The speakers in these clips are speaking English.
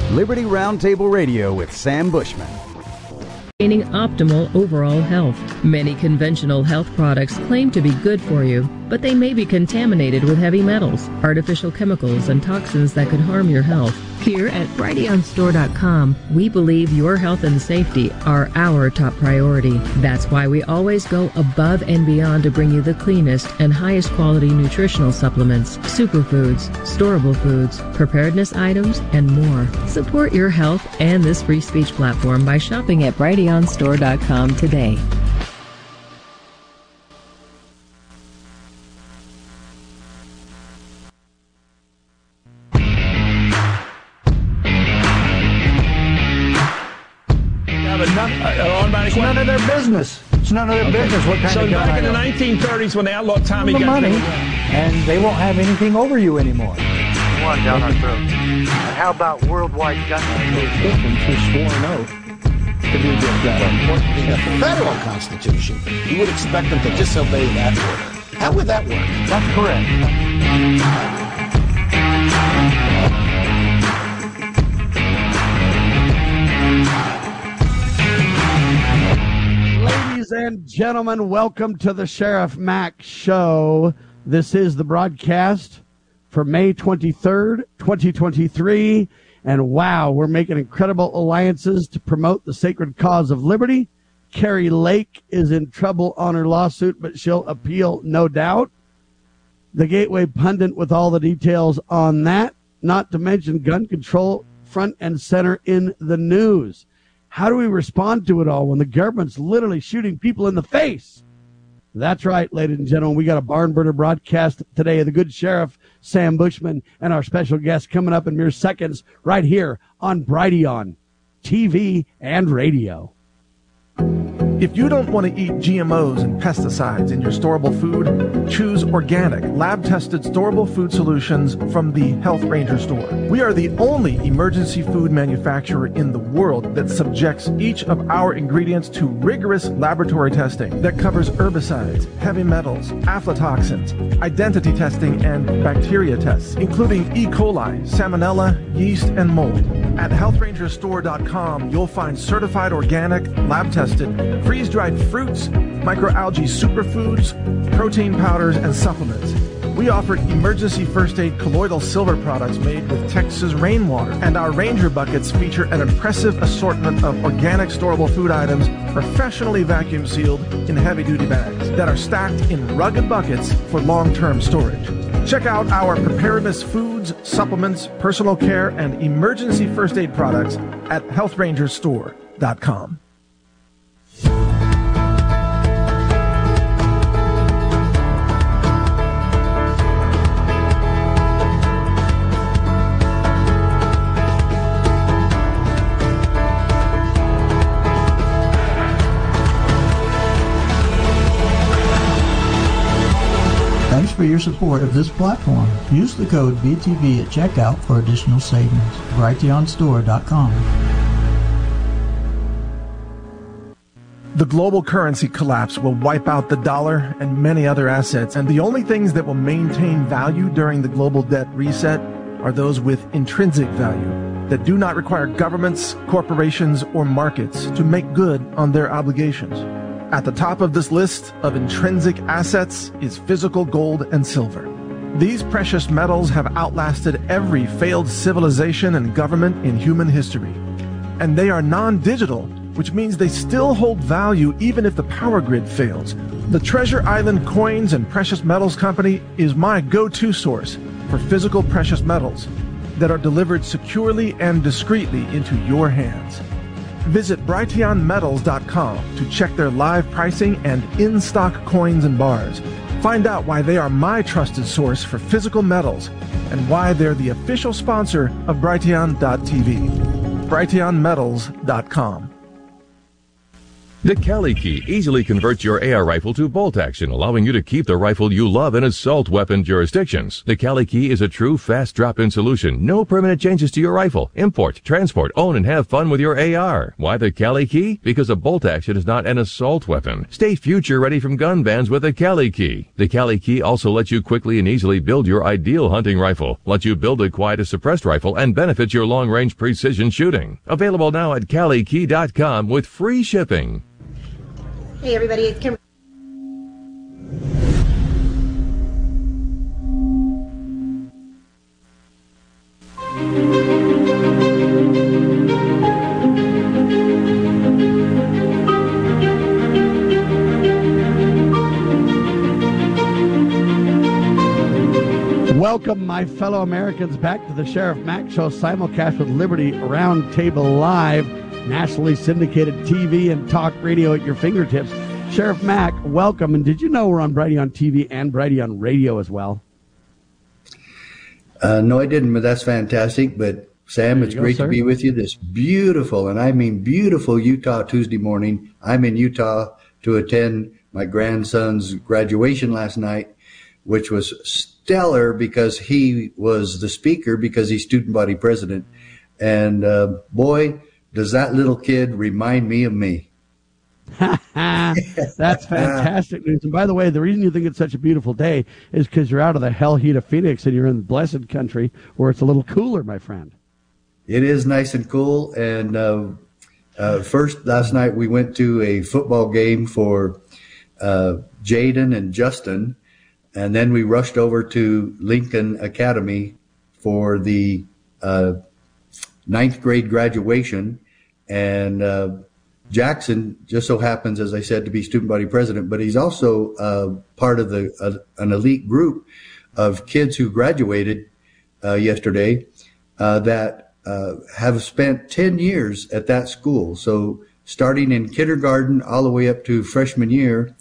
Liberty Roundtable Radio with Sam Bushman. Maintaining optimal overall health. Many conventional health products claim to be good for you, but they may be contaminated with heavy metals, artificial chemicals, and toxins that could harm your health. Here at BrighteonStore.com, we believe your health and safety are our top priority. That's why we always go above and beyond to bring you the cleanest and highest quality nutritional supplements, superfoods, storable foods, preparedness items, and more. Support your health and this free speech platform by shopping at BrighteonStore.com today. It's none of their business. It's none of their business what kind of gun. So back in the 1930s when they outlawed Tommy guns, money, and they won't have anything over you anymore. One down our throats. And how about worldwide gun control? Who swore an oath to do just that. In the federal Constitution, you would expect them to disobey that order. How would that work? That's correct. Ladies and gentlemen, welcome to the Sheriff Mack Show. This is the broadcast for May 23rd, 2023. And wow, we're making incredible alliances to promote the sacred cause of liberty. Carrie Lake is in trouble on her lawsuit, but she'll appeal, no doubt. The Gateway Pundit with all the details on that, not to mention gun control front and center in the news. How do we respond to it all when the government's literally shooting people in the face? That's right, ladies and gentlemen. We got a barn burner broadcast today. The good Sheriff Sam Bushman and our special guest coming up in mere seconds right here on Brighteon TV and radio. If you don't want to eat GMOs and pesticides in your storable food, choose organic, lab-tested storable food solutions from the Health Ranger store. We are the only emergency food manufacturer in the world that subjects each of our ingredients to rigorous laboratory testing that covers herbicides, heavy metals, aflatoxins, identity testing, and bacteria tests, including E. coli, salmonella, yeast, and mold. At healthrangerstore.com, you'll find certified organic, lab-tested, freeze-dried fruits, microalgae superfoods, protein powders, and supplements. We offer emergency first aid colloidal silver products made with Texas rainwater, and our Ranger buckets feature an impressive assortment of organic storable food items professionally vacuum sealed in heavy-duty bags that are stacked in rugged buckets for long-term storage. Check out our preparedness foods, supplements, personal care, and emergency first aid products at healthrangerstore.com. Thanks for your support of this platform. Use the code BTV at checkout for additional savings. BrighteonStore.com. The global currency collapse will wipe out the dollar and many other assets, and the only things that will maintain value during the global debt reset are those with intrinsic value that do not require governments, corporations, or markets to make good on their obligations. At the top of this list of intrinsic assets is physical gold and silver. These precious metals have outlasted every failed civilization and government in human history. And they are non-digital, which means they still hold value even if the power grid fails. The Treasure Island Coins and Precious Metals Company is my go-to source for physical precious metals that are delivered securely and discreetly into your hands. Visit BrighteonMetals.com to check their live pricing and in-stock coins and bars. Find out why they are my trusted source for physical metals and why they're the official sponsor of Brighteon.tv. BrighteonMetals.com. The Cali Key easily converts your AR rifle to bolt action, allowing you to keep the rifle you love in assault weapon jurisdictions. The Cali Key is a true fast drop-in solution. No permanent changes to your rifle. Import, transport, own, and have fun with your AR. Why the Cali Key? Because a bolt action is not an assault weapon. Stay future ready from gun bans with the Cali Key. The Cali Key also lets you quickly and easily build your ideal hunting rifle, lets you build a quiet as suppressed rifle, and benefits your long-range precision shooting. Available now at CaliKey.com with free shipping. Hey everybody, it's Kim. Welcome, my fellow Americans, back to the Sheriff Mack Show, simulcast with Liberty Roundtable Live, nationally syndicated TV and talk radio at your fingertips. Sheriff Mack, welcome. And did you know we're on Brighteon TV and Brighteon Radio as well? No, I didn't, but that's fantastic. But, Sam, it's great to be with you this beautiful, and I mean beautiful, Utah Tuesday morning. I'm in Utah to attend my grandson's graduation last night, which was stellar because he was the speaker because he's student body president. And, boy, does that little kid remind me of me. That's fantastic news. And by the way, the reason you think it's such a beautiful day is because you're out of the hell heat of Phoenix and you're in the blessed country where it's a little cooler, my friend. It is nice and cool. And first, last night we went to a football game for Jaden and Justin. And then we rushed over to Lincoln Academy for the 9th grade graduation. And Jackson just so happens, as I said, to be student body president, but he's also part of an elite group of kids who graduated yesterday that have spent 10 years at that school. So starting in kindergarten all the way up to freshman year,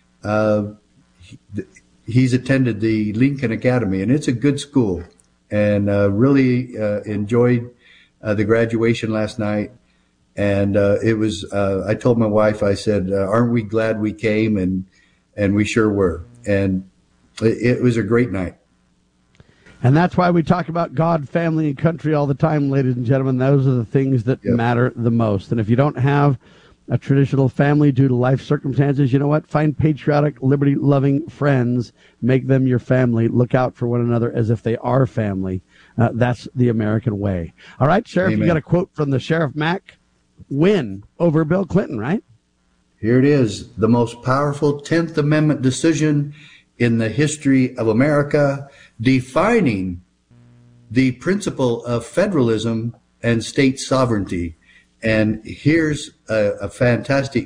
he's attended the Lincoln Academy, and it's a good school. And really enjoyed the graduation last night. And it was, I told my wife, I said, aren't we glad we came? And we sure were. And it was a great night. And that's why we talk about God, family, and country all the time, ladies and gentlemen. Those are the things that matter the most. And if you don't have a traditional family due to life circumstances, you know what? Find patriotic, liberty-loving friends. Make them your family. Look out for one another as if they are family. That's the American way. All right, Sheriff, Amen. You got a quote from the Sheriff Mack. Win over Bill Clinton, right? Here it is. The most powerful 10th Amendment decision in the history of America, defining the principle of federalism and state sovereignty. And here's a fantastic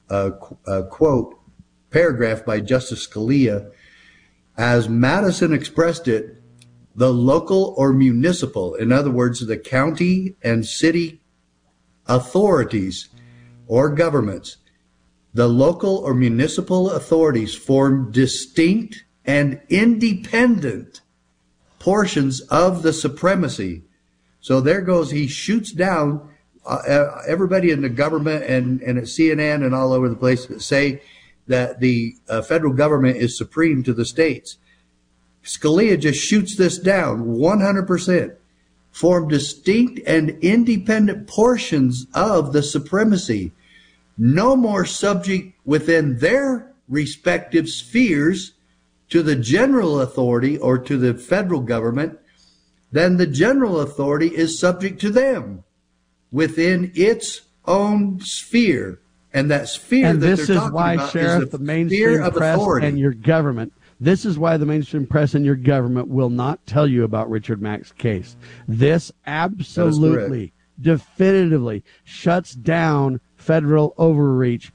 quote, paragraph by Justice Scalia. As Madison expressed it, the local or municipal, in other words, the county and city authorities or governments, the local or municipal authorities form distinct and independent portions of the supremacy. So there goes, he shoots down everybody in the government and at CNN and all over the place that say that the federal government is supreme to the states. Scalia just shoots this down 100%. Form distinct and independent portions of the supremacy, no more subject within their respective spheres to the general authority or to the federal government than the general authority is subject to them within its own sphere. And that sphere and that this they're is talking why, about Sheriff, is the mainstream press authority. And your government. This is why the mainstream press and your government will not tell you about Richard Mack's case. This absolutely, definitively shuts down federal overreach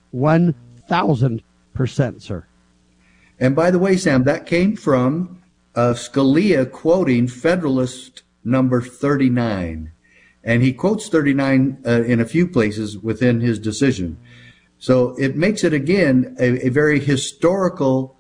1,000%, sir. And by the way, Sam, that came from Scalia quoting Federalist number 39. And he quotes 39 in a few places within his decision. So it makes it, again, a very historical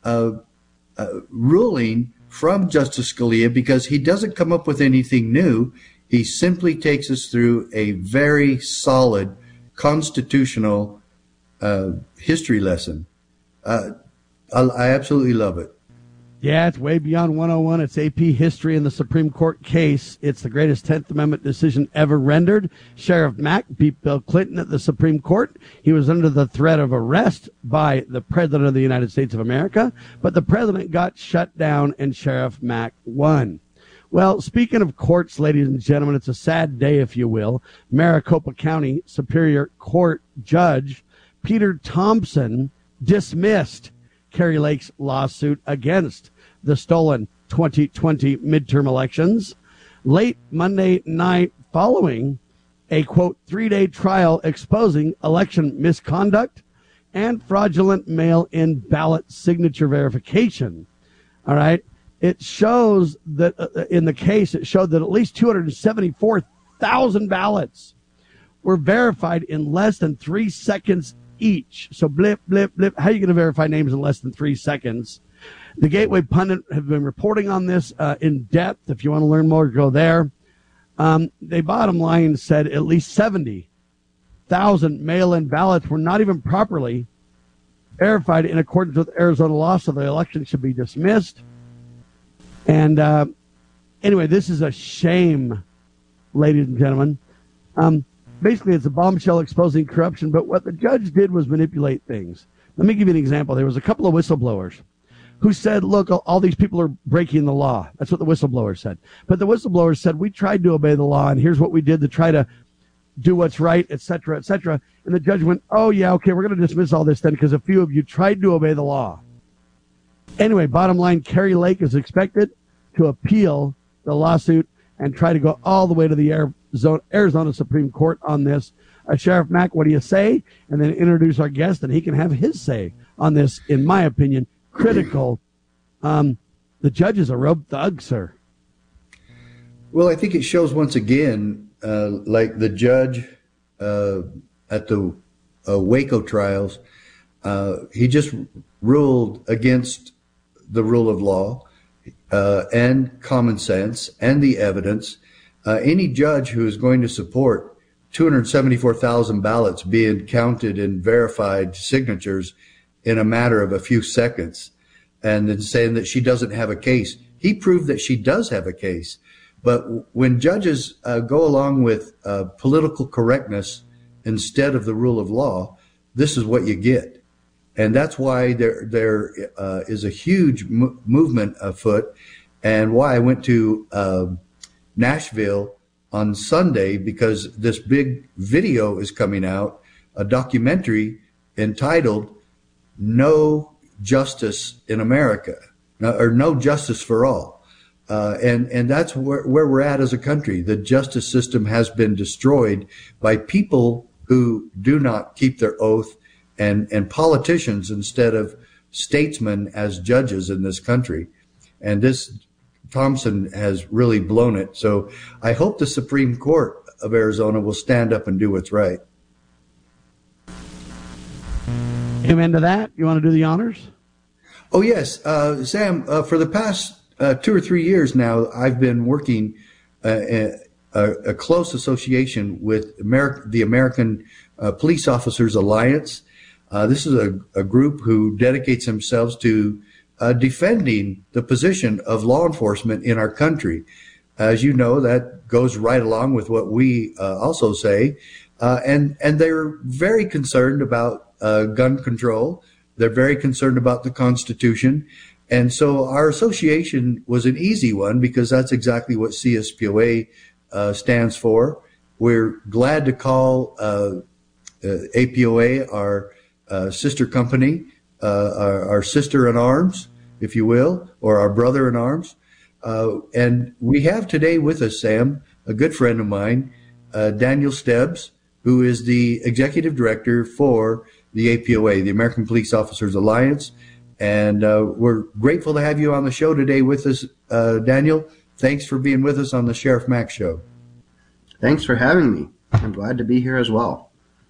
ruling from Justice Scalia, because he doesn't come up with anything new. He simply takes us through a very solid constitutional history lesson. I absolutely love it. Yeah, it's way beyond 101. It's AP history in the Supreme Court case. It's the greatest 10th Amendment decision ever rendered. Sheriff Mack beat Bill Clinton at the Supreme Court. He was under the threat of arrest by the President of the United States of America, but the President got shut down and Sheriff Mack won. Well, speaking of courts, ladies and gentlemen, it's a sad day, if you will. Maricopa County Superior Court Judge Peter Thompson dismissed Kari Lake's lawsuit against the stolen 2020 midterm elections late Monday night following a, quote, 3-day trial exposing election misconduct and fraudulent mail-in ballot signature verification. All right. It shows that in the case, it showed that at least 274,000 ballots were verified in less than 3 seconds each. So blip, blip, blip. How are you going to verify names in less than 3 seconds? The Gateway Pundit have been reporting on this in depth. If you want to learn more, go there. They bottom line said at least 70,000 mail-in ballots were not even properly verified in accordance with Arizona law, so the election should be dismissed. And anyway, this is a shame, ladies and gentlemen. Basically, it's a bombshell exposing corruption, but what the judge did was manipulate things. Let me give you an example. There was a couple of whistleblowers who said, look, all these people are breaking the law. That's what the whistleblower said. But the whistleblower said, we tried to obey the law, and here's what we did to try to do what's right, et cetera, et cetera. And the judge went, oh, yeah, okay, we're going to dismiss all this then because a few of you tried to obey the law. Anyway, bottom line, Kari Lake is expected to appeal the lawsuit and try to go all the way to the Arizona Supreme Court on this. Sheriff Mack, what do you say? And then introduce our guest, and he can have his say on this, in my opinion, critical. The judge is a rogue thug, sir. Well, I think it shows once again, like the judge at the Waco trials, he just ruled against the rule of law and common sense and the evidence. Any judge who is going to support 274,000 ballots being counted and verified signatures in a matter of a few seconds and then saying that she doesn't have a case, he proved that she does have a case. But when judges go along with political correctness instead of the rule of law, this is what you get. And that's why there is a huge movement afoot, and why I went to Nashville on Sunday, because this big video is coming out, a documentary entitled No Justice in America, or No Justice for All. And that's where we're at as a country. The justice system has been destroyed by people who do not keep their oath, and politicians instead of statesmen as judges in this country. And this Thompson has really blown it. So I hope the Supreme Court of Arizona will stand up and do what's right. Amen to that. You want to do the honors? Oh, yes. Sam, for the past 2 or 3 years now, I've been working a close association with the American Police Officers Alliance. This is a group who dedicates themselves to defending the position of law enforcement in our country. As you know, that goes right along with what we also say. And they're very concerned about gun control. They're very concerned about the Constitution. And so our association was an easy one, because that's exactly what CSPOA stands for. We're glad to call APOA our sister company, our sister in arms, if you will, or our brother in arms. And we have today with us, Sam, a good friend of mine, Daniel Stebbs, who is the executive director for the APOA, the American Police Officers Alliance. And we're grateful to have you on the show today with us, Daniel. Thanks for being with us on the Sheriff Mack Show. Thanks for having me. I'm glad to be here as well.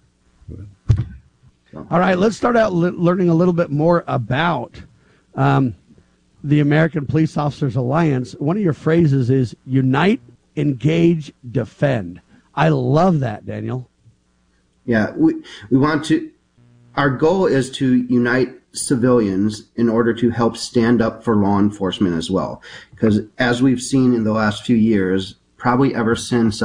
All right, let's start out learning a little bit more about the American Police Officers Alliance. One of your phrases is unite, engage, defend. I love that, Daniel. Yeah, we want to our goal is to unite civilians in order to help stand up for law enforcement as well. Because as we've seen in the last few years, probably ever since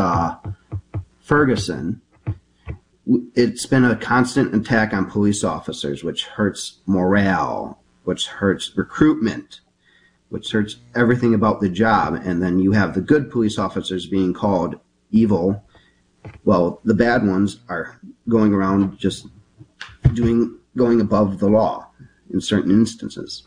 Ferguson, it's been a constant attack on police officers, which hurts morale, which hurts recruitment, which hurts everything about the job. And then you have the good police officers being called evil. Well, the bad ones are going around just going above the law in certain instances.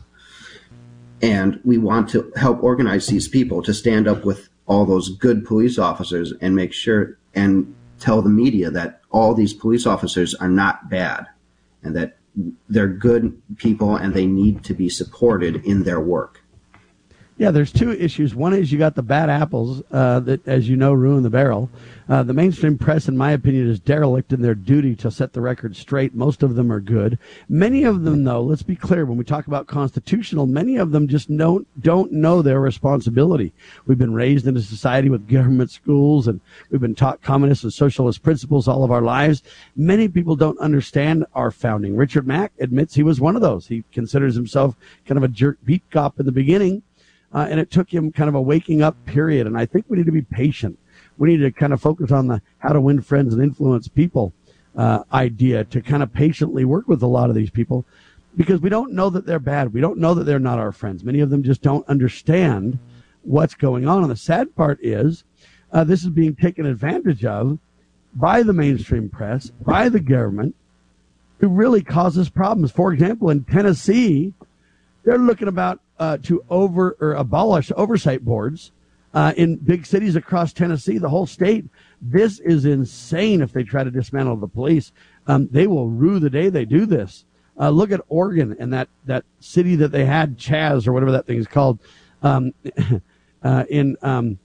And we want to help organize these people to stand up with all those good police officers and make sure and tell the media that all these police officers are not bad and that they're good people and they need to be supported in their work. Yeah, there's two issues. One is you got the bad apples that, as you know, ruin the barrel. The mainstream press, in my opinion, is derelict in their duty to set the record straight. Most of them are good. Many of them, though, let's be clear, when we talk about constitutional, many of them just don't know their responsibility. We've been raised in a society with government schools, and we've been taught communist and socialist principles all of our lives. Many people don't understand our founding. Richard Mack admits he was one of those. He considers himself kind of a jerk beat cop in the beginning. And it took him kind of a waking up period. And I think we need to be patient. We need to kind of focus on the how to win friends and influence people idea to kind of patiently work with a lot of these people, because we don't know that they're bad. We don't know that they're not our friends. Many of them just don't understand what's going on. And the sad part is this is being taken advantage of by the mainstream press, by the government, who really causes problems. For example, in Tennessee, they're looking about to abolish oversight boards in big cities across Tennessee, the whole state. This is insane. If they try to dismantle the police, they will rue the day they do this. Look at Oregon and that city that they had, Chaz or whatever that thing is called. I think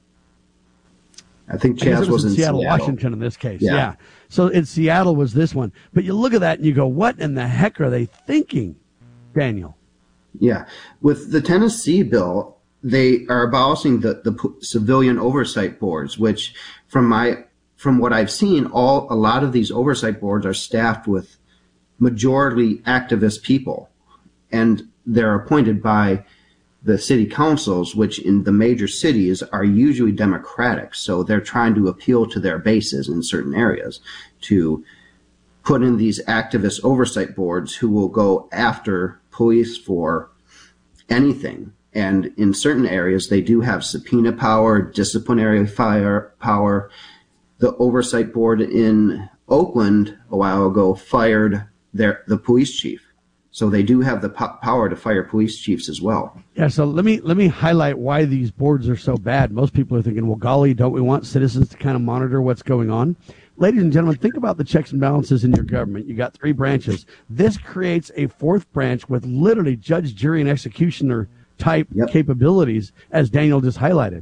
Chaz was in Seattle, Washington in this case. Yeah. So in Seattle was this one. But you look at that and you go, what in the heck are they thinking, Daniel? Yeah. With the Tennessee bill, they are abolishing the civilian oversight boards, which from what I've seen, a lot of these oversight boards are staffed with majority activist people, and they're appointed by the city councils, which in the major cities are usually Democratic. So they're trying to appeal to their bases in certain areas to put in these activist oversight boards who will go after police for anything. And in certain areas, they do have subpoena power, disciplinary power. The oversight board in Oakland a while ago fired the police chief. So they do have the power to fire police chiefs as well. Yeah, so let me highlight why these boards are so bad. Most people are thinking, well, golly, don't we want citizens to kind of monitor what's going on? Ladies and gentlemen, think about the checks and balances in your government. You got 3 branches. This creates a 4th branch with literally judge, jury, and executioner type capabilities, as Daniel just highlighted.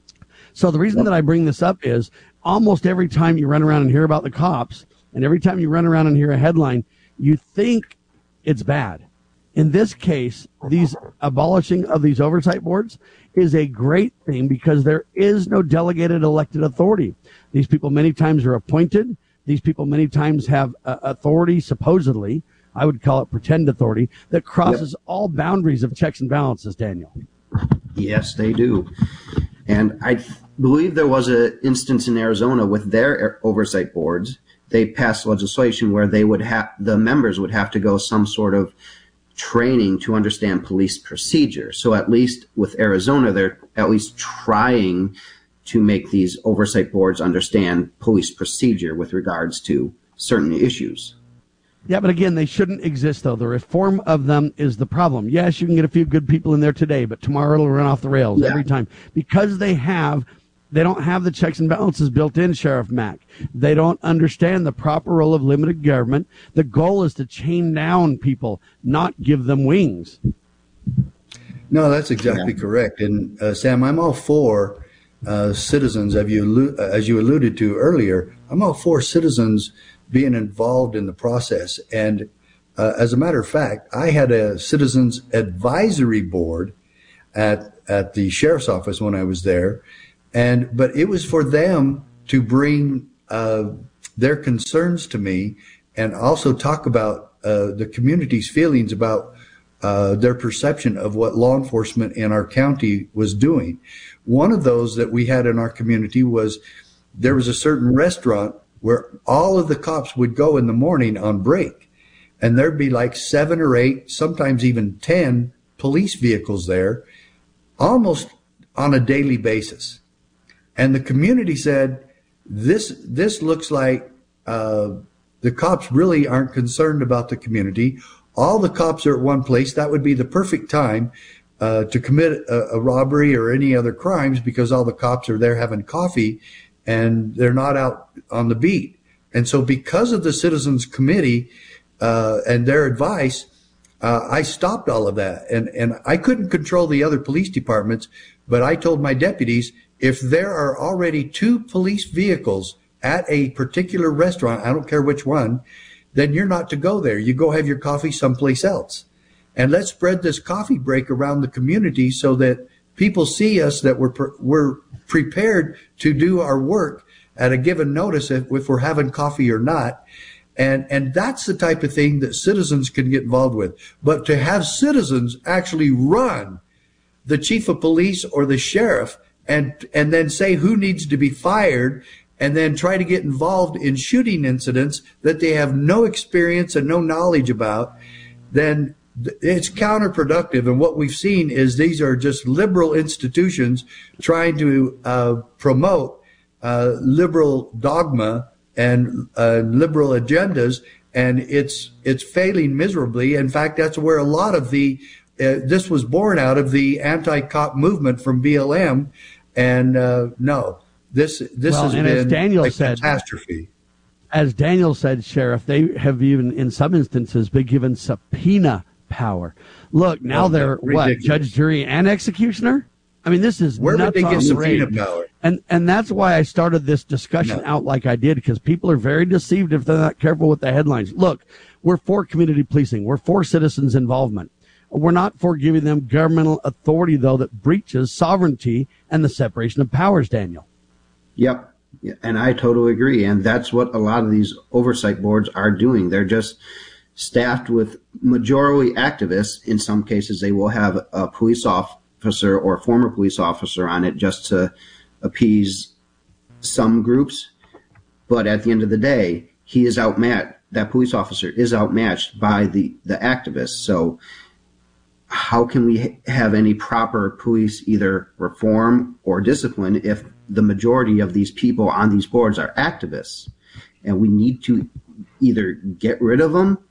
So the reason that I bring this up is almost every time you run around and hear about the cops, and every time you run around and hear a headline, you think it's bad. In this case, these abolishing of these oversight boards is a great thing because there is no delegated elected authority. These people many times are appointed. These people many times have authority, supposedly, I would call it pretend authority, that crosses all boundaries of checks and balances, Daniel. Yes, they do. And I believe there was an instance in Arizona with their oversight boards. They passed legislation where the members would have to go some sort of training to understand police procedure. So at least with Arizona, they're at least trying to make these oversight boards understand police procedure with regards to certain issues. Yeah, but again, they shouldn't exist, though. The reform of them is the problem. Yes, you can get a few good people in there today, but tomorrow it'll run off the rails every time. Because they don't have the checks and balances built in, Sheriff Mack. They don't understand the proper role of limited government. The goal is to chain down people, not give them wings. No, that's exactly correct. And Sam, I'm all for citizens, as you alluded to earlier, I'm all for citizens being involved in the process. And as a matter of fact, I had a citizens advisory board at the sheriff's office when I was there. But it was for them to bring their concerns to me and also talk about the community's feelings about their perception of what law enforcement in our county was doing. One of those that we had in our community was there was a certain restaurant where all of the cops would go in the morning on break, and there'd be like 7 or 8, sometimes even 10 police vehicles there almost on a daily basis. And the community said, this looks like the cops really aren't concerned about the community. All the cops are at one place. That would be the perfect time to commit a robbery or any other crimes, because all the cops are there having coffee and they're not out on the beat. And so because of the Citizens Committee and their advice, I stopped all of that. And I couldn't control the other police departments, but I told my deputies, if there are already 2 police vehicles at a particular restaurant, I don't care which one, then you're not to go there. You go have your coffee someplace else. And let's spread this coffee break around the community so that people see us, that we're prepared to do our work at a given notice if we're having coffee or not. And that's the type of thing that citizens can get involved with. But to have citizens actually run the chief of police or the sheriff and then say who needs to be fired, and then try to get involved in shooting incidents that they have no experience and no knowledge about, then it's counterproductive. And what we've seen is these are just liberal institutions trying to promote liberal dogma and liberal agendas, and it's failing miserably. In fact, that's where a lot of this was born out of the anti-cop movement from BLM. And no, this has been a catastrophe. As Daniel said, Sheriff, they have even, in some instances, been given subpoena power. Look, now they're what, judge, jury, and executioner? I mean, this is where nuts would they get subpoena rage. Power? And that's why I started this discussion out like I did, because people are very deceived if they're not careful with the headlines. Look, we're for community policing. We're for citizens' involvement. We're not for giving them governmental authority, though, that breaches sovereignty and the separation of powers, Daniel. Yep. And I totally agree. And that's what a lot of these oversight boards are doing. They're just staffed with majority activists. In some cases, they will have a police officer or former police officer on it just to appease some groups. But at the end of the day, he is outmatched. That police officer is outmatched by the activists. So how can we have any proper police either reform or discipline if the majority of these people on these boards are activists? And we need to either get rid of them,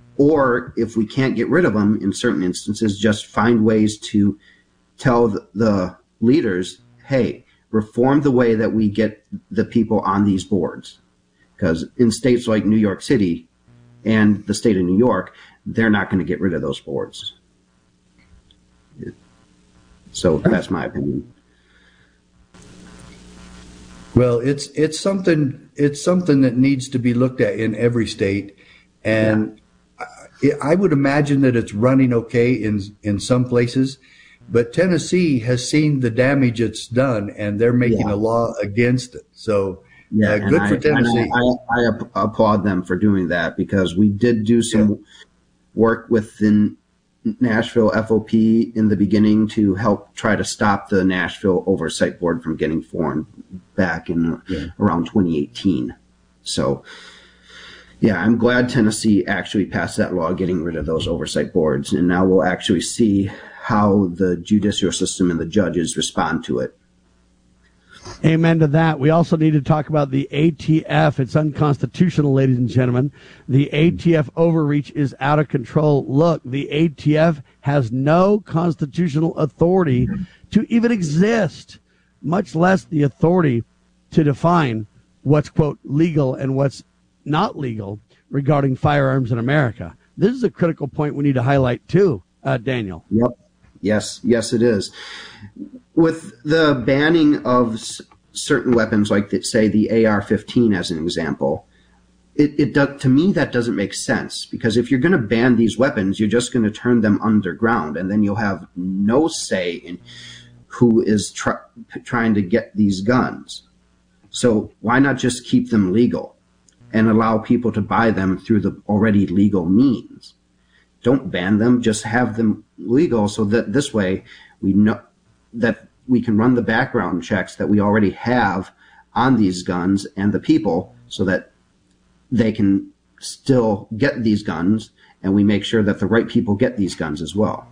or if we can't get rid of them in certain instances, just find ways to tell the leaders, hey, reform the way that we get the people on these boards. Because in states like New York City and the state of New York, they're not going to get rid of those boards. So that's my opinion. Well, it's something that needs to be looked at in every state, and I would imagine that it's running okay in some places, but Tennessee has seen the damage it's done, and they're making a law against it. So good for Tennessee. I applaud them for doing that, because we did do some work within Nashville FOP in the beginning to help try to stop the Nashville Oversight Board from getting formed back in around 2018. So, I'm glad Tennessee actually passed that law getting rid of those oversight boards. And now we'll actually see how the judicial system and the judges respond to it. Amen to that. We also need to talk about the ATF. It's unconstitutional, ladies and gentlemen. The ATF overreach is out of control. Look, the ATF has no constitutional authority to even exist, much less the authority to define what's, quote, legal and what's not legal regarding firearms in America. This is a critical point we need to highlight too, Daniel. Yep. Yes, it is. With the banning of certain weapons, like say the AR-15 as an example, to me that doesn't make sense, because if you're going to ban these weapons, you're just going to turn them underground, and then you'll have no say in who is trying to get these guns. So why not just keep them legal? and allow people to buy them through the already legal means. Don't ban them, just have them legal so that this way we know that we can run the background checks that we already have on these guns and the people so that they can still get these guns, and we make sure that the right people get these guns as well.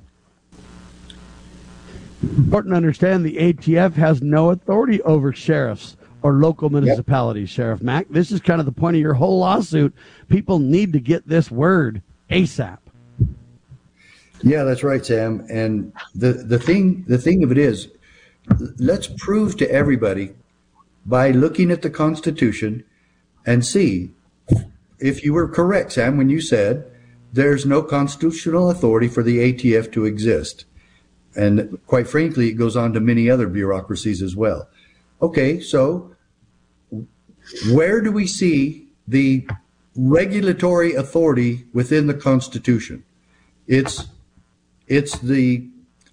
Important to understand the ATF has no authority over sheriffs or local municipalities, Sheriff Mack. This is kind of the point of your whole lawsuit. People need to get this word ASAP. Yeah, that's right, Sam. And the thing of it is, let's prove to everybody by looking at the Constitution and see if you were correct, Sam, when you said there's no constitutional authority for the ATF to exist. And quite frankly, it goes on to many other bureaucracies as well. Okay, so where do we see the regulatory authority within the Constitution? It's the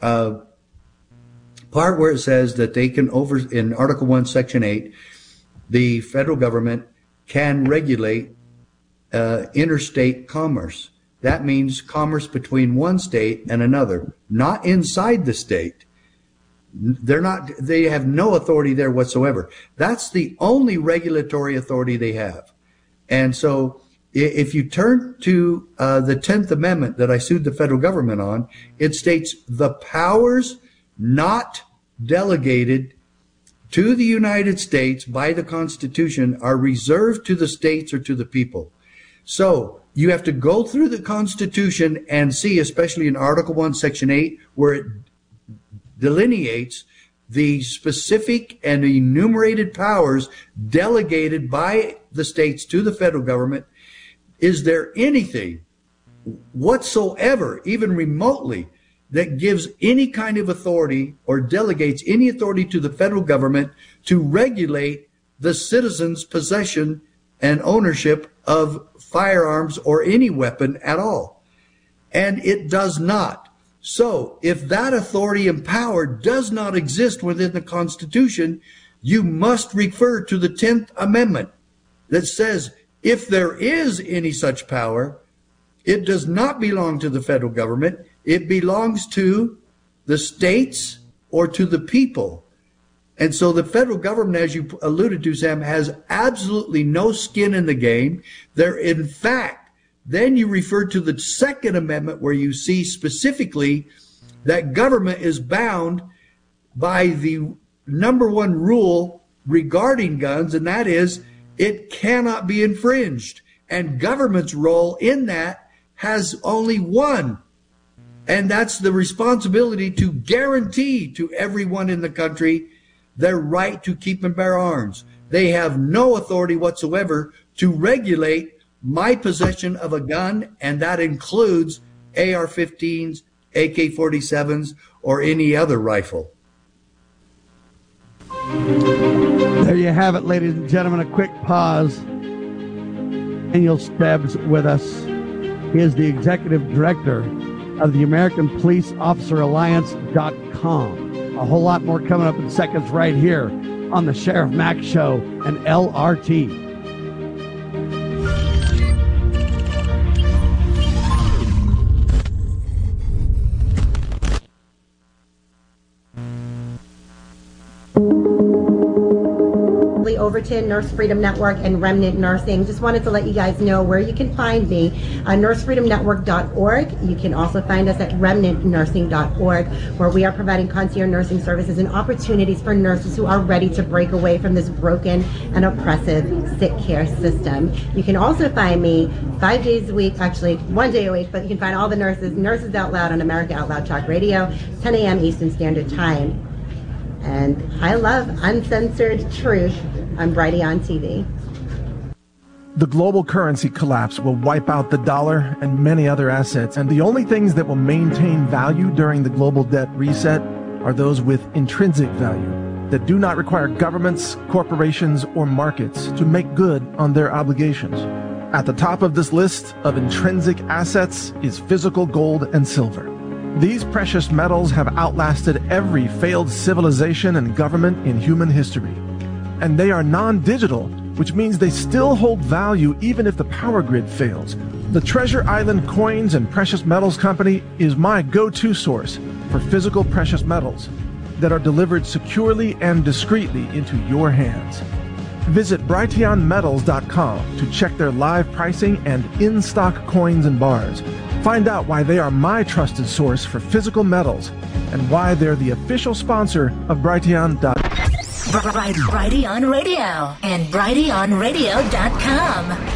part where it says that they can in Article 1, Section 8, the federal government can regulate interstate commerce. That means commerce between one state and another, not inside the state. They have no authority there whatsoever. That's the only regulatory authority they have. And so if you turn to the 10th Amendment that I sued the federal government on, it states the powers not delegated to the United States by the Constitution are reserved to the states or to the people. So you have to go through the Constitution and see, especially in Article 1, Section 8, where it delineates the specific and enumerated powers delegated by the states to the federal government. Is there anything whatsoever, even remotely, that gives any kind of authority or delegates any authority to the federal government to regulate the citizens' possession and ownership of firearms or any weapon at all? And it does not. So if that authority and power does not exist within the Constitution, you must refer to the 10th Amendment that says if there is any such power, it does not belong to the federal government. It belongs to the states or to the people. And so the federal government, as you alluded to, Sam, has absolutely no skin in the game. In fact, then you refer to the Second Amendment where you see specifically that government is bound by the number one rule regarding guns, and that is it cannot be infringed. And government's role in that has only one, and that's the responsibility to guarantee to everyone in the country their right to keep and bear arms. They have no authority whatsoever to regulate my possession of a gun, and that includes AR-15s, AK-47s, or any other rifle. There you have it, ladies and gentlemen. A quick pause. Daniel Stebbs with us. He is the executive director of the American Police Officer Alliance.com. A whole lot more coming up in seconds right here on the Sheriff Mack Show and LRT. Overton, Nurse Freedom Network, and Remnant Nursing. Just wanted to let you guys know where you can find me. nursefreedomnetwork.org. You can also find us at remnantnursing.org, where we are providing concierge nursing services and opportunities for nurses who are ready to break away from this broken and oppressive sick care system. You can also find me 5 days a week, actually 1 day a week, but you can find all the Nurses Out Loud on America Out Loud Talk Radio, 10 a.m. Eastern Standard Time. And I love uncensored truth on Brighteon TV. The global currency collapse will wipe out the dollar and many other assets, and the only things that will maintain value during the global debt reset are those with intrinsic value that do not require governments, corporations, or markets to make good on their obligations. At the top of this list of intrinsic assets is physical gold and silver. These precious metals have outlasted every failed civilization and government in human history. And they are non-digital which means they still hold value even if the power grid fails. The Treasure Island Coins and Precious Metals Company is my go-to source for physical precious metals that are delivered securely and discreetly into your hands. Visit BrighteonMetals.com to check their live pricing and in-stock coins and bars. Find out why they are my trusted source for physical metals and why they're the official sponsor of Brighteon. Brighteon Radio and BrighteonRadio.com.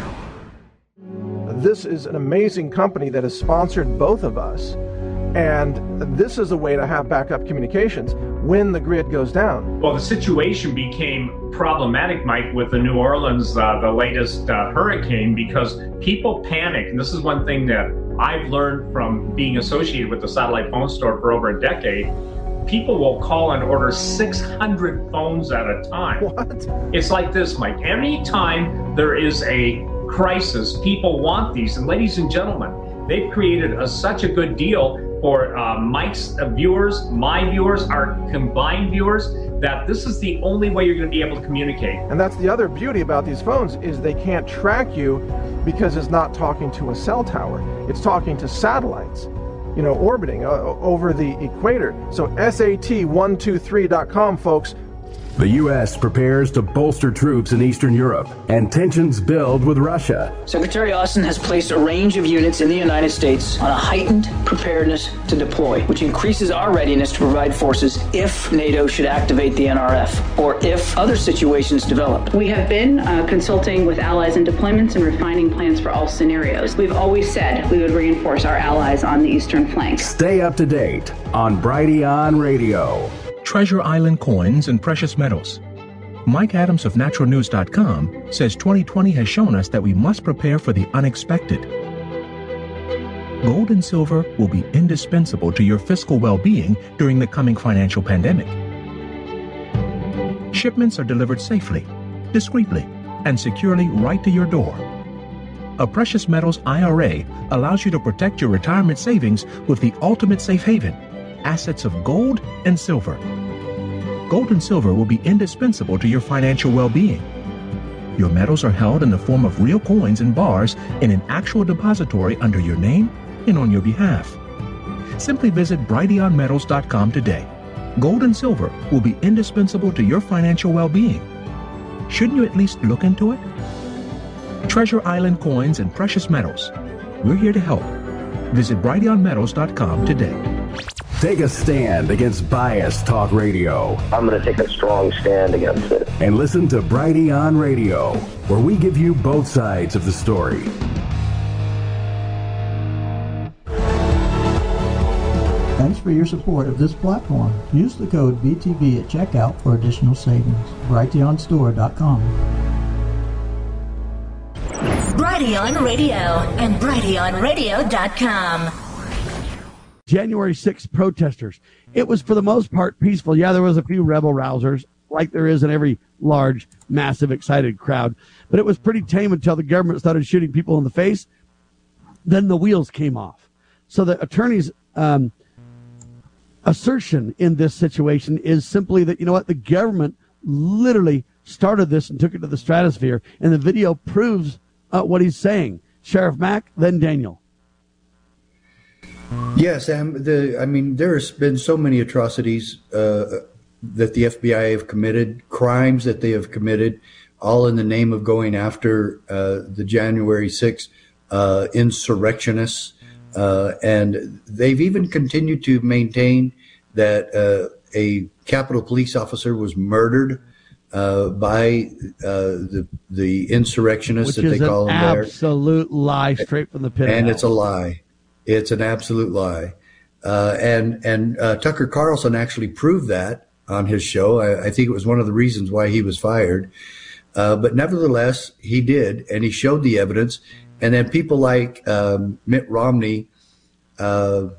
This is an amazing company that has sponsored both of us. And this is a way to have backup communications when the grid goes down. Well, the situation became problematic, Mike, with the New Orleans, the latest hurricane, because people panic. And this is one thing that I've learned from being associated with the satellite phone store for over a decade. People will call and order 600 phones at a time. What? It's like this, Mike. Anytime there is a crisis, people want these. And ladies and gentlemen, they've created such a good deal for Mike's viewers, my viewers, our combined viewers, that this is the only way you're going to be able to communicate. And that's the other beauty about these phones, is they can't track you because it's not talking to a cell tower. It's talking to satellites, orbiting over the equator. So SAT123.com, folks. The U.S. prepares to bolster troops in Eastern Europe, and tensions build with Russia. Secretary Austin has placed a range of units in the United States on a heightened preparedness to deploy, which increases our readiness to provide forces if NATO should activate the NRF, or if other situations develop. We have been consulting with allies in deployments and refining plans for all scenarios. We've always said we would reinforce our allies on the eastern flank. Stay up to date on Brighteon Radio. Treasure Island Coins and Precious Metals. Mike Adams of NaturalNews.com says 2020 has shown us that we must prepare for the unexpected. Gold and silver will be indispensable to your fiscal well-being during the coming financial pandemic. Shipments are delivered safely, discreetly, and securely right to your door. A Precious Metals IRA allows you to protect your retirement savings with the ultimate safe haven, assets of gold and silver. Gold and silver will be indispensable to your financial well-being. Your metals are held in the form of real coins and bars in an actual depository under your name and on your behalf. Simply visit BrighteonMetals.com today. Gold and silver will be indispensable to your financial well-being. Shouldn't you at least look into it? Treasure Island Coins and Precious Metals. We're here to help. Visit BrighteonMetals.com today. Take a stand against biased talk radio. I'm going to take a strong stand against it. And listen to Brighteon Radio, where we give you both sides of the story. Thanks for your support of this platform. Use the code BTB at checkout for additional savings. BrighteonStore.com. Brighteon Radio and BrighteonRadio.com. January 6th protesters. It was for the most part peaceful. Yeah, there was a few rebel rousers, like there is in every large, massive, excited crowd. But it was pretty tame until the government started shooting people in the face. Then the wheels came off. So the attorney's assertion in this situation is simply that, the government literally started this and took it to the stratosphere. And the video proves what he's saying. Sheriff Mack, then Daniel. Yes, there's been so many atrocities that the FBI have committed, crimes that they have committed, all in the name of going after the January 6th insurrectionists. And they've even continued to maintain that a Capitol police officer was murdered by the insurrectionists, which that they call them there. Absolute lie, straight from the pit. And it's a lie. It's an absolute lie. And Tucker Carlson actually proved that on his show. I think it was one of the reasons why he was fired. But nevertheless, he did, and he showed the evidence. And then people like Mitt Romney are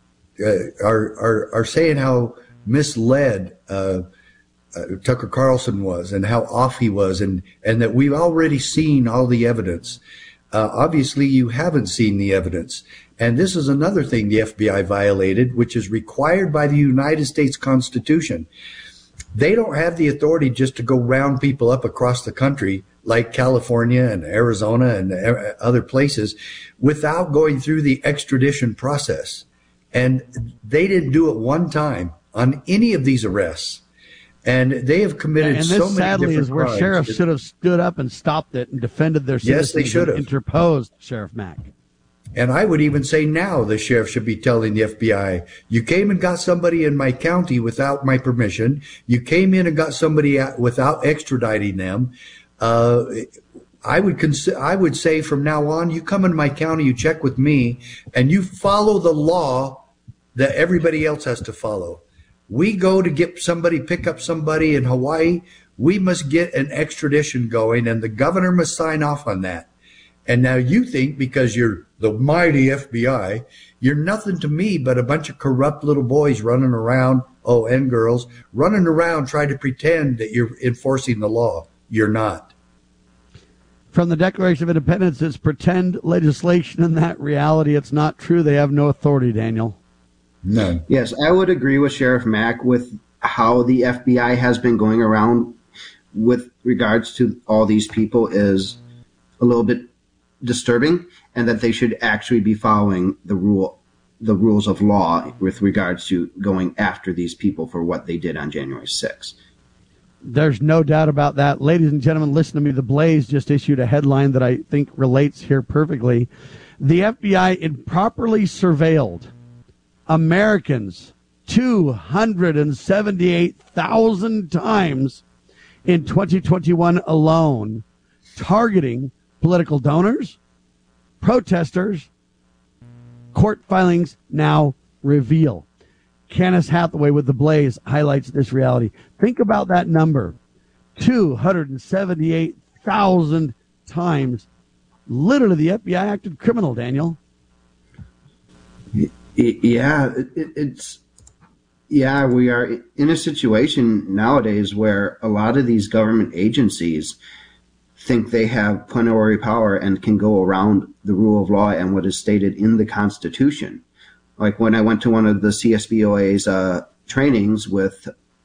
saying how misled Tucker Carlson was and how off he was, and that we've already seen all the evidence. Obviously, you haven't seen the evidence. And this is another thing the FBI violated, which is required by the United States Constitution. They don't have the authority just to go round people up across the country like California and Arizona and other places without going through the extradition process. And they didn't do it one time on any of these arrests. And they have committed so many different crimes. And this, sadly, is where sheriffs should have stood up and stopped it and defended their citizens. Yes, they should have. Interposed, Sheriff Mack. And I would even say now the sheriff should be telling the FBI, you came and got somebody in my county without my permission. You came in and got somebody without extraditing them. I would say from now on, you come in my county, you check with me, and you follow the law that everybody else has to follow. We go to pick up somebody in Hawaii, we must get an extradition going, and the governor must sign off on that. And now you think because you're the mighty FBI, you're nothing to me but a bunch of corrupt little boys running around, and girls, running around trying to pretend that you're enforcing the law. You're not. From the Declaration of Independence, it's pretend legislation. In that reality, it's not true. They have no authority, Daniel. None. Yes, I would agree with Sheriff Mack with how the FBI has been going around with regards to all these people is a little bit disturbing, and that they should actually be following the rules of law with regards to going after these people for what they did on January 6th. There's no doubt about that. Ladies and gentlemen, listen to me. The Blaze just issued a headline that I think relates here perfectly. The FBI improperly surveilled Americans 278,000 times in 2021 alone, targeting political donors, protesters. Court filings now reveal. Candace Hathaway with The Blaze highlights this reality. Think about that number. 278,000 times. Literally, the FBI acted criminal, Daniel. Yeah, we are in a situation nowadays where a lot of these government agencies think they have plenary power and can go around the rule of law and what is stated in the Constitution. Like when I went to one of the CSBOA's trainings with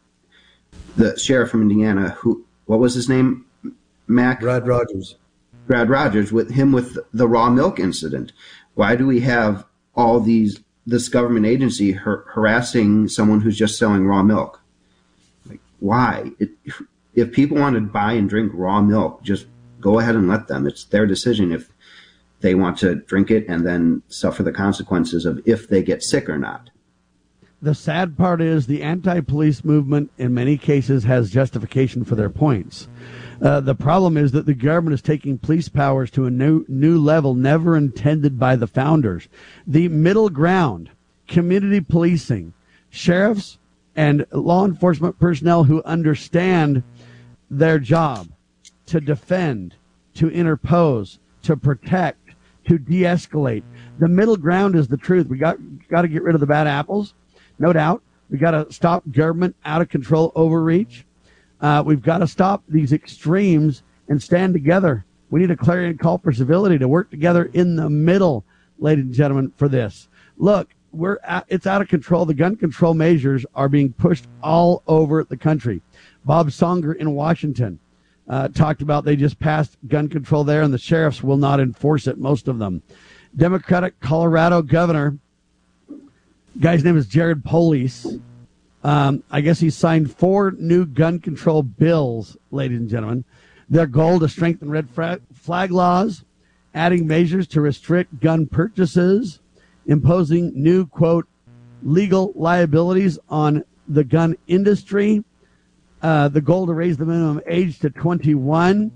the sheriff from Indiana, what was his name, Mac? Brad Rogers. Brad Rogers, with the raw milk incident. Why do we have this government agency harassing someone who's just selling raw milk? Like, why? If people want to buy and drink raw milk, just go ahead and let them. It's their decision if they want to drink it and then suffer the consequences of if they get sick or not. The sad part is the anti-police movement in many cases has justification for their points. The problem is that the government is taking police powers to a new level never intended by the founders. The middle ground, community policing, sheriffs and law enforcement personnel who understand their job to defend, to interpose, to protect, to de-escalate. The middle ground is the truth. We got to get rid of the bad apples, no doubt. We got to stop government out of control overreach. We've got to stop these extremes and stand together. We need a clarion call for civility to work together in the middle, ladies and gentlemen, for this. Look, it's out of control. The gun control measures are being pushed all over the country. Bob Songer in Washington talked about they just passed gun control there, and the sheriffs will not enforce it, most of them. Democratic Colorado governor, guy's name is Jared Polis. I guess he signed 4 new gun control bills, ladies and gentlemen. Their goal to strengthen red flag laws, adding measures to restrict gun purchases, imposing new, quote, legal liabilities on the gun industry. The goal to raise the minimum age to 21.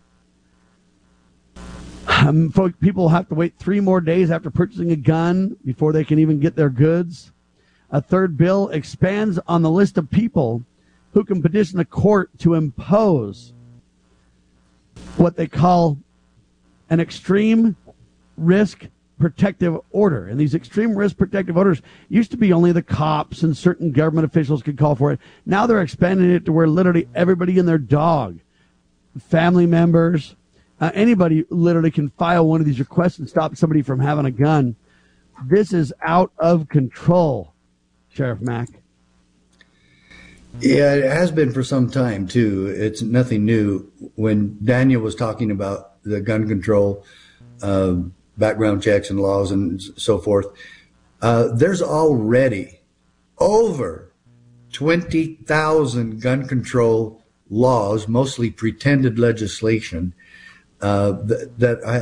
People have to wait 3 more days after purchasing a gun before they can even get their goods. A third bill expands on the list of people who can petition the court to impose what they call an extreme risk protective order. And these extreme risk protective orders used to be only the cops and certain government officials could call for it. Now they're expanding it to where literally everybody and their dog, family members, anybody literally can file one of these requests and stop somebody from having a gun. This is out of control, Sheriff Mack. Yeah, it has been for some time, too. It's nothing new. When Daniel was talking about the gun control, background checks and laws and so forth, there's already over 20,000 gun control laws, mostly pretended legislation, that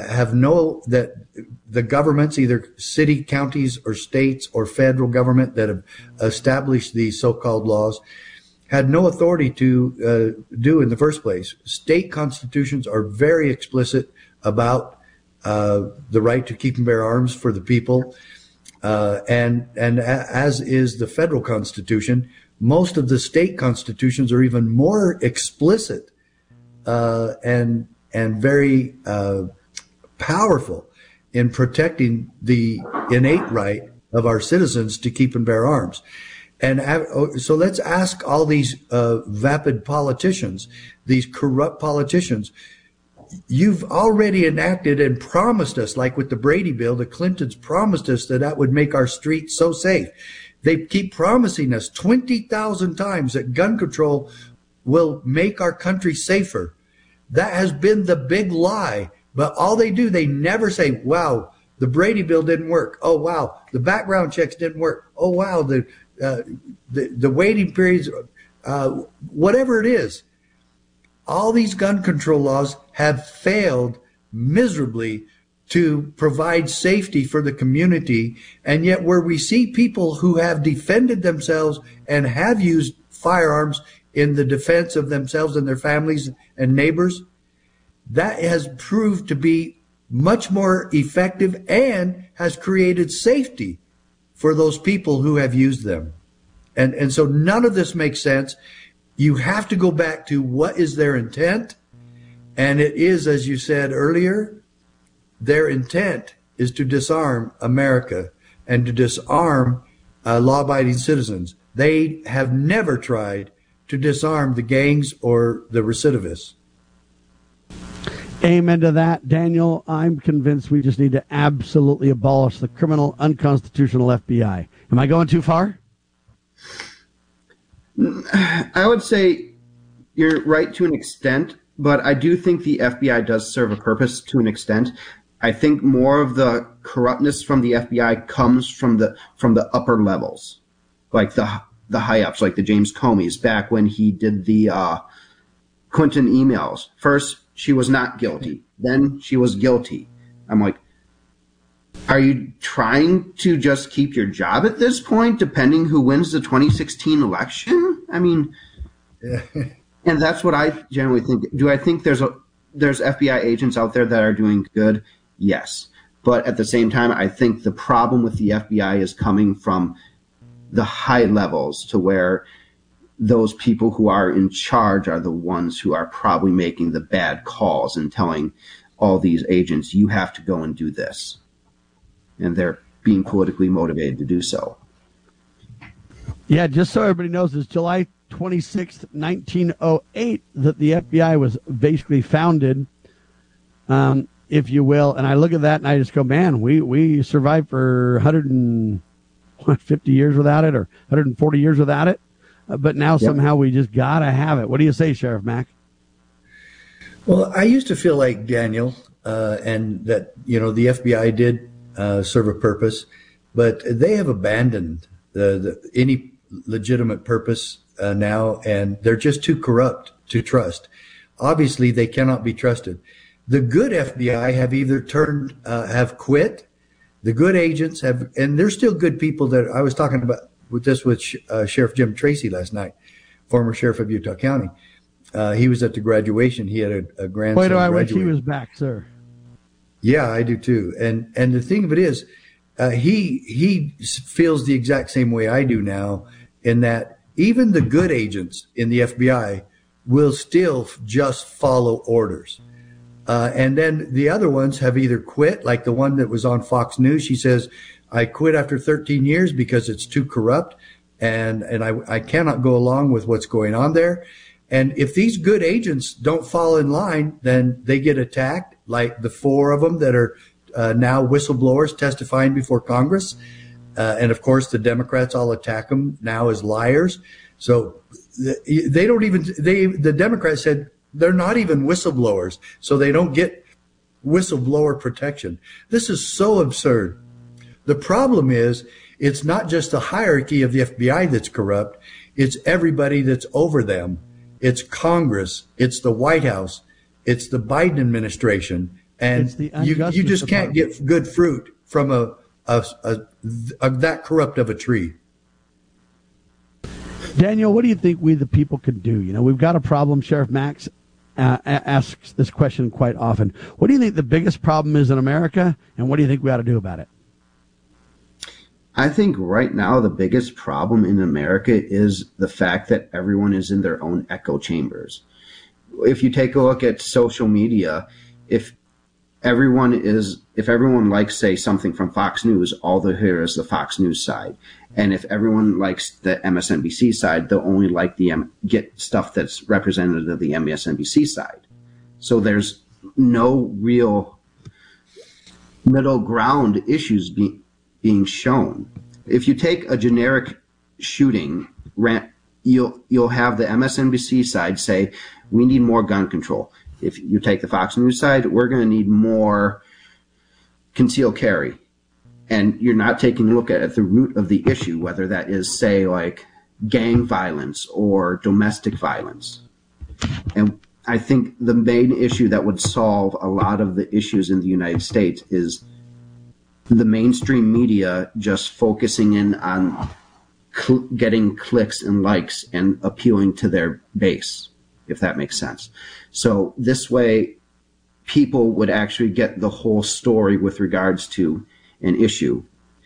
the governments, either city, counties, or states or federal government that have established these so-called laws, had no authority to do in the first place. State constitutions are very explicit about the right to keep and bear arms for the people, and as is the federal constitution. Most of the state constitutions are even more explicit and very powerful in protecting the innate right of our citizens to keep and bear arms. And so let's ask all these vapid politicians, these corrupt politicians. You've already enacted and promised us, like with the Brady bill, the Clintons promised us that would make our streets so safe. They keep promising us 20,000 times that gun control will make our country safer. That has been the big lie. But all they do, they never say, wow, the Brady bill didn't work. Oh, wow, the background checks didn't work. Oh, wow, the waiting periods, whatever it is. All these gun control laws have failed miserably to provide safety for the community. And yet where we see people who have defended themselves and have used firearms in the defense of themselves and their families and neighbors, that has proved to be much more effective and has created safety for those people who have used them. And so none of this makes sense. You have to go back to what is their intent. And it is, as you said earlier, their intent is to disarm America and to disarm law-abiding citizens. They have never tried to disarm the gangs or the recidivists. Amen to that, Daniel. I'm convinced we just need to absolutely abolish the criminal, unconstitutional FBI. Am I going too far? I would say you're right to an extent, but I do think the FBI does serve a purpose to an extent. I think more of the corruptness from the FBI comes from the upper levels, like the high ups, like the James Comeys back when he did the Clinton emails. First, she was not guilty. Then she was guilty. I'm like, are you trying to just keep your job at this point, depending who wins the 2016 election? I mean, and that's what I generally think. Do I think there's FBI agents out there that are doing good? Yes. But at the same time, I think the problem with the FBI is coming from the high levels to where those people who are in charge are the ones who are probably making the bad calls and telling all these agents, you have to go and do this. And they're being politically motivated to do so. Yeah, just so everybody knows, it's July 26th, 1908 that the FBI was basically founded, if you will. And I look at that and I just go, man, we survived for 150 years without it, or 140 years without it. But now somehow we just got to have it. What do you say, Sheriff Mack? Well, I used to feel like Daniel, and that, the FBI did serve a purpose, but they have abandoned any legitimate purpose now, and they're just too corrupt to trust. Obviously, they cannot be trusted. The good FBI have either have quit. The good agents have, and they're still good people that I was talking about with Sheriff Jim Tracy last night, former sheriff of Utah County. He was at the graduation. He had a grandson. Boy, do I wish he was back, sir. Yeah, I do too. And the thing of it is, he feels the exact same way I do now, in that even the good agents in the FBI will still just follow orders. And then the other ones have either quit, like the one that was on Fox News. She says, I quit after 13 years because it's too corrupt, and I cannot go along with what's going on there. And if these good agents don't fall in line, then they get attacked, like the 4 of them that are now whistleblowers testifying before Congress. And of course, the Democrats all attack them now as liars. So the Democrats said they're not even whistleblowers, so they don't get whistleblower protection. This is so absurd. The problem is, it's not just the hierarchy of the FBI that's corrupt. It's everybody that's over them. It's Congress. It's the White House. It's the Biden administration. And you just can't get good fruit from that corrupt of a tree. Daniel, what do you think we the people can do? You know, we've got a problem. Sheriff Max asks this question quite often. What do you think the biggest problem is in America, and what do you think we ought to do about it? I think right now the biggest problem in America is the fact that everyone is in their own echo chambers. If you take a look at social media, if everyone likes, say, something from Fox News, all they'll hear is the Fox News side. And if everyone likes the MSNBC side, they'll only like get stuff that's representative of the MSNBC side. So there's no real middle ground issues being shown. If you take a generic shooting, you'll have the MSNBC side say, we need more gun control. If you take the Fox News side, we're going to need more concealed carry. And you're not taking a look at the root of the issue, whether that is, say, like gang violence or domestic violence. And I think the main issue that would solve a lot of the issues in the United States is the mainstream media just focusing in on getting clicks and likes and appealing to their base, if that makes sense. So this way, people would actually get the whole story with regards to an issue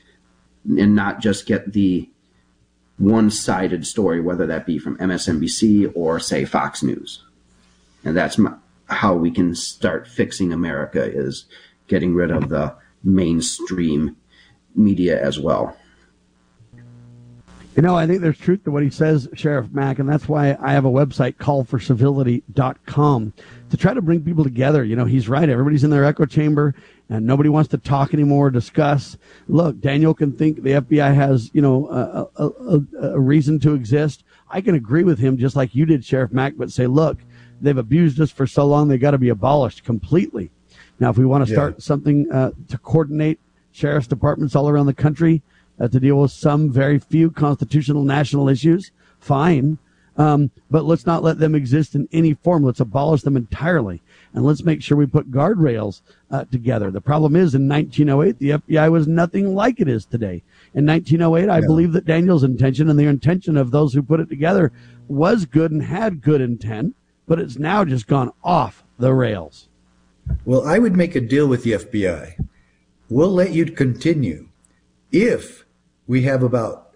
and not just get the one-sided story, whether that be from MSNBC or, say, Fox News. And that's how we can start fixing America, is getting rid of the mainstream media as well. You know, I think there's truth to what he says, Sheriff Mack, and that's why I have a website, callforcivility.com, to try to bring people together. You know, he's right. Everybody's in their echo chamber, and nobody wants to talk anymore or discuss. Look, Daniel can think the FBI has, you know, a reason to exist. I can agree with him, just like you did, Sheriff Mack, but say, look, they've abused us for so long, they got to be abolished completely. Now, if we want to start something to coordinate sheriff's departments all around the country, to deal with some very few constitutional national issues, fine. But let's not let them exist in any form. Let's abolish them entirely. And let's make sure we put guardrails together. The problem is, in 1908, the FBI was nothing like it is today. In 1908, I believe that Daniel's intention and the intention of those who put it together was good and had good intent, but it's now just gone off the rails. Well, I would make a deal with the FBI. We'll let you continue if we have about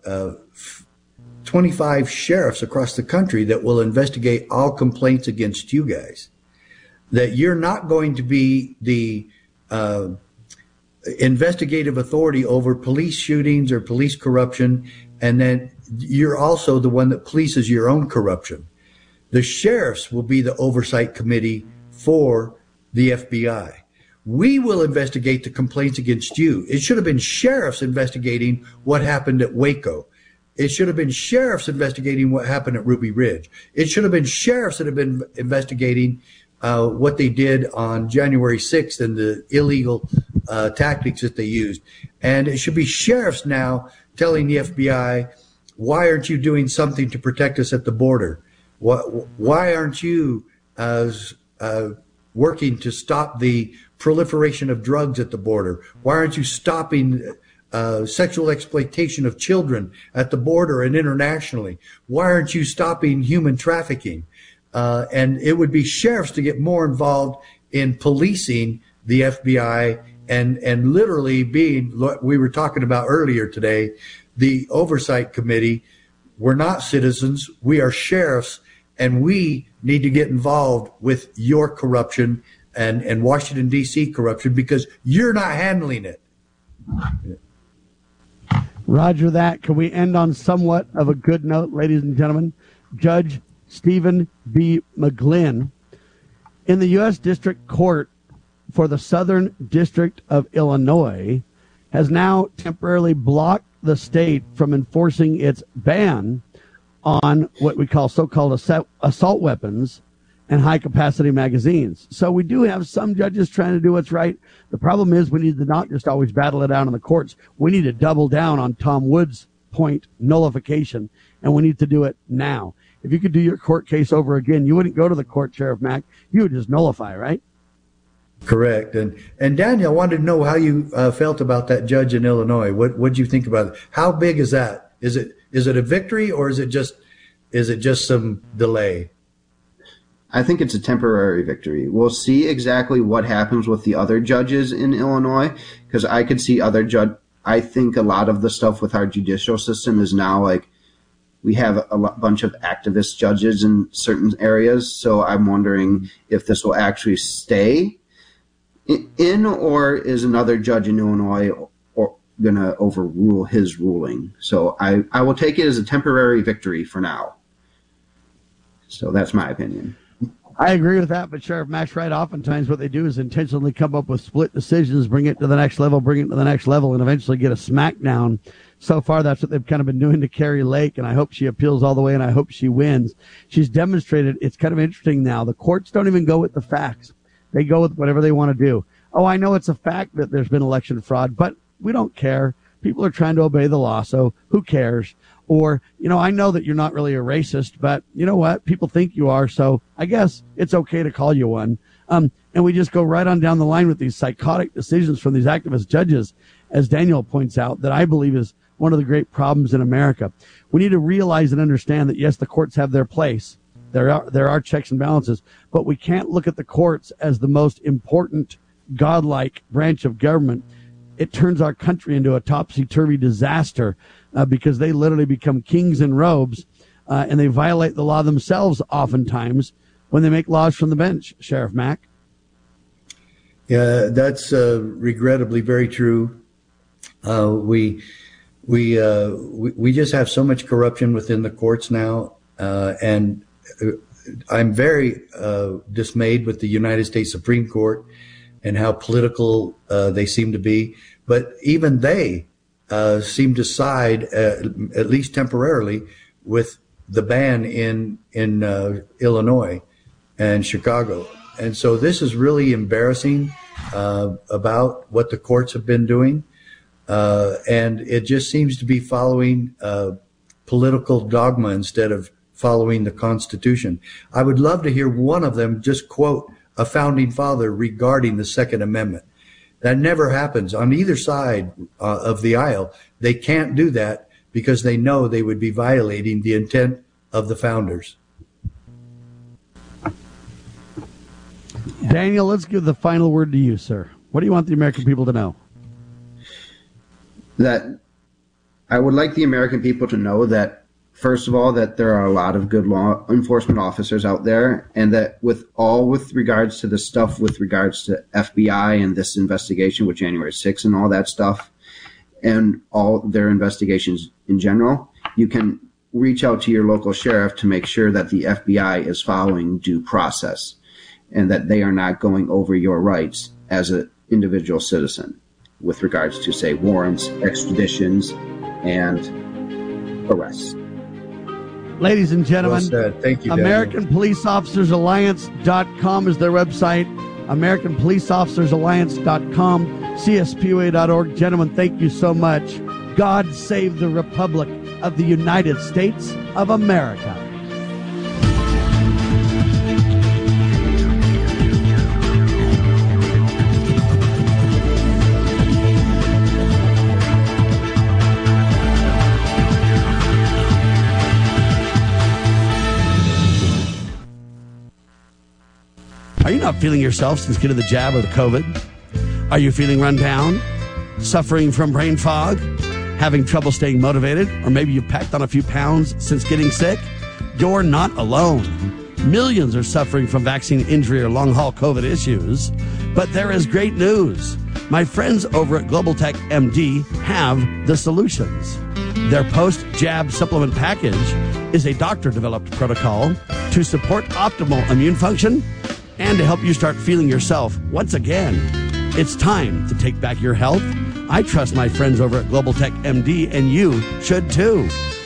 25 sheriffs across the country that will investigate all complaints against you guys. That you're not going to be the investigative authority over police shootings or police corruption, and then you're also the one that polices your own corruption. The sheriffs will be the oversight committee for the FBI. We will investigate the complaints against you. It should have been sheriffs investigating what happened at Waco. It should have been sheriffs investigating what happened at Ruby Ridge. It should have been sheriffs that have been investigating what they did on January 6th and the illegal tactics that they used. And it should be sheriffs now telling the FBI, why aren't you doing something to protect us at the border? Why aren't you working to stop the proliferation of drugs at the border? Why aren't you stopping sexual exploitation of children at the border and internationally? Why aren't you stopping human trafficking? And it would be sheriffs to get more involved in policing the FBI and literally being what we were talking about earlier today, the oversight committee. We're not citizens. We are sheriffs, and we need to get involved with your corruption and Washington, D.C. corruption, because you're not handling it. Roger that. Can we end on somewhat of a good note, ladies and gentlemen? Judge Stephen B. McGlynn in the U.S. District Court for the Southern District of Illinois has now temporarily blocked the state from enforcing its ban on what we call so-called assault weapons and high-capacity magazines. So we do have some judges trying to do what's right. The problem is we need to not just always battle it out in the courts. We need to double down on Tom Wood's point, nullification, and we need to do it now. If you could do your court case over again, you wouldn't go to the court, Sheriff Mack. You would just nullify, right? Correct. And Daniel, I wanted to know how you felt about that judge in Illinois. What did you think about it? How big is that? Is it a victory, or is it just some delay? I think it's a temporary victory. We'll see exactly what happens with the other judges in Illinois, because I could see I think a lot of the stuff with our judicial system is now like we have a bunch of activist judges in certain areas. So I'm wondering if this will actually stay in, or is another judge in Illinois going to overrule his ruling. So I will take it as a temporary victory for now. So that's my opinion. I agree with that, but Sheriff Mack's right. Oftentimes what they do is intentionally come up with split decisions, bring it to the next level, and eventually get a smackdown. So far, that's what they've kind of been doing to Carrie Lake, and I hope she appeals all the way, and I hope she wins. She's demonstrated. It's kind of interesting now. The courts don't even go with the facts. They go with whatever they want to do. Oh, I know it's a fact that there's been election fraud, but we don't care. People are trying to obey the law, so who cares? Or, I know that you're not really a racist, but you know what? People think you are, so I guess it's okay to call you one. And we just go right on down the line with these psychotic decisions from these activist judges, as Daniel points out, that I believe is one of the great problems in America. We need to realize and understand that, yes, the courts have their place. There are checks and balances, but we can't look at the courts as the most important godlike branch of government. It turns our country into a topsy-turvy disaster because they literally become kings in robes and they violate the law themselves oftentimes when they make laws from the bench, Sheriff Mack. Yeah, that's regrettably very true. We just have so much corruption within the courts now, and I'm very dismayed with the United States Supreme Court and how political they seem to be. But even they seem to side, at least temporarily, with the ban in Illinois and Chicago. And so this is really embarrassing about what the courts have been doing. And it just seems to be following political dogma instead of following the Constitution. I would love to hear one of them just quote a founding father regarding the Second Amendment. That never happens on either side of the aisle. They can't do that because they know they would be violating the intent of the founders. Daniel, let's give the final word to you, sir. What do you want the American people to know? That I would like the American people to know that, first of all, that there are a lot of good law enforcement officers out there, and that with regards to the stuff with regards to FBI and this investigation with January 6th and all that stuff, and all their investigations in general, you can reach out to your local sheriff to make sure that the FBI is following due process and that they are not going over your rights as an individual citizen with regards to, say, warrants, extraditions, and arrests. Ladies and gentlemen, well said. Thank you, AmericanPoliceOfficersAlliance.com is their website. AmericanPoliceOfficersAlliance.com, CSPOA.org. Gentlemen, thank you so much. God save the Republic of the United States of America. Are you not feeling yourself since getting the jab or the COVID? Are you feeling run down? Suffering from brain fog? Having trouble staying motivated? Or maybe you've packed on a few pounds since getting sick? You're not alone. Millions are suffering from vaccine injury or long-haul COVID issues. But there is great news. My friends over at Global Tech MD have the solutions. Their post-jab supplement package is a doctor-developed protocol to support optimal immune function and to help you start feeling yourself once again. It's time to take back your health. I trust my friends over at Global Tech MD, and you should too.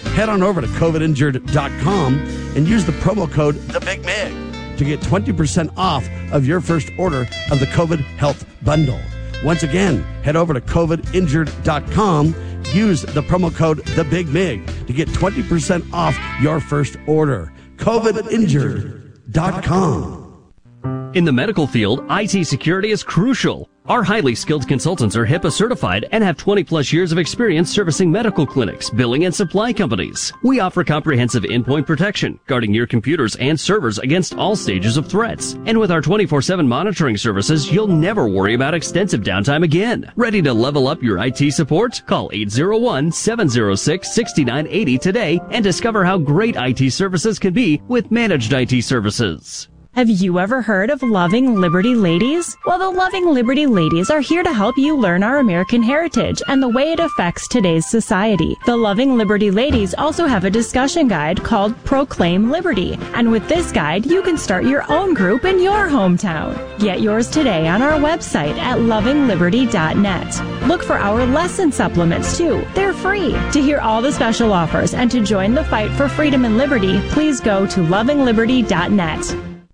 Head on over to covidinjured.com and use the promo code TheBigMig to get 20% off of your first order of the COVID Health Bundle. Once again, head over to covidinjured.com. Use the promo code TheBigMig to get 20% off your first order. covidinjured.com. In the medical field, IT security is crucial. Our highly skilled consultants are HIPAA certified and have 20 plus years of experience servicing medical clinics, billing, and supply companies. We offer comprehensive endpoint protection, guarding your computers and servers against all stages of threats. And with our 24/7 monitoring services, you'll never worry about extensive downtime again. Ready to level up your IT support? Call 801-706-6980 today and discover how great IT services can be with managed IT services. Have you ever heard of Loving Liberty Ladies? Well, the Loving Liberty Ladies are here to help you learn our American heritage and the way it affects today's society. The Loving Liberty Ladies also have a discussion guide called Proclaim Liberty. And with this guide, you can start your own group in your hometown. Get yours today on our website at lovingliberty.net. Look for our lesson supplements too. They're free. To hear all the special offers and to join the fight for freedom and liberty, please go to lovingliberty.net.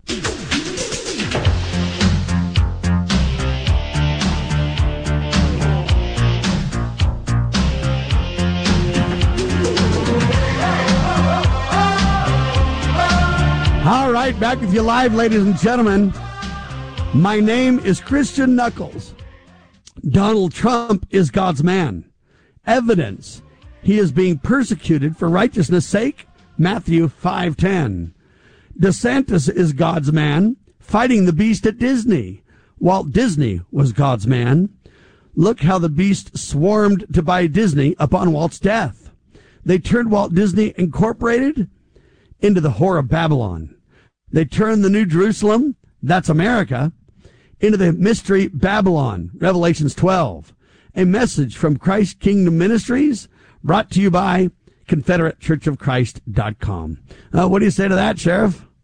All right, back with you live, ladies and gentlemen. My name is Christian Knuckles. Donald Trump is God's man. Evidence he is being persecuted for righteousness' sake, Matthew 5:10. DeSantis is God's man, fighting the beast at Disney. Walt Disney was God's man. Look how the beast swarmed to buy Disney upon Walt's death. They turned Walt Disney Incorporated into the whore of Babylon. They turned the New Jerusalem, that's America, into the mystery Babylon, Revelations 12. A message from Christ Kingdom Ministries, brought to you by ConfederateChurchOfChrist.com. What do you say to that, Sheriff?